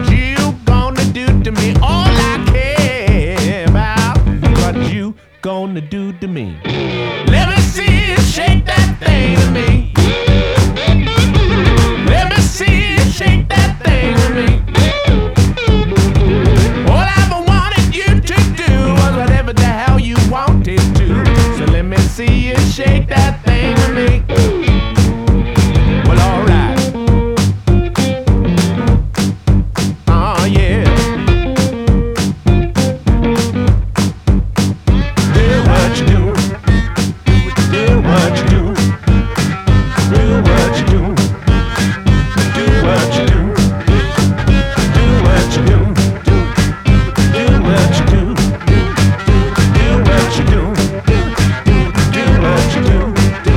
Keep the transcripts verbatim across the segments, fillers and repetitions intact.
What you gonna do to me? All I care about what you gonna do to me. Let me see you shake that thing to me. Let me see you shake that thing to me. All I ever wanted you to do was whatever the hell you wanted to. So let me see you shake that thing to me. Well, alright. Oh, yeah. Do what you do. Do what you do. Do what you do. Do what you do. Do what you do. Do what you do. Do what you do. Do what you do.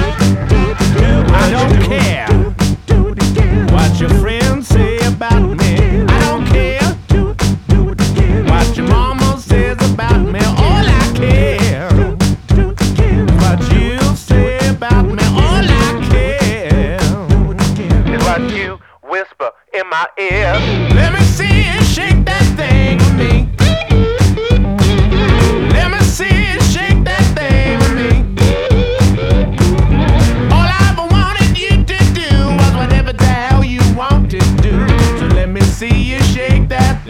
I don't care what your friends say about me. I don't care what your mama says about me. All I care what you say about me. All I care is what you whisper in my ear. Let me see you shake that thing with me. Let me see you shake that thing with me. All I ever wanted you to do was whatever the hell you wanted to do. So let me see you shake that